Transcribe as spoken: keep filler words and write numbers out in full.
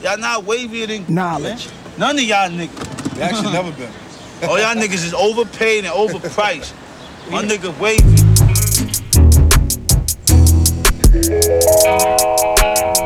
Y'all not wavier than knowledge. None of y'all niggas. They actually never been. All y'all niggas is overpaid and overpriced. My nigga wavy.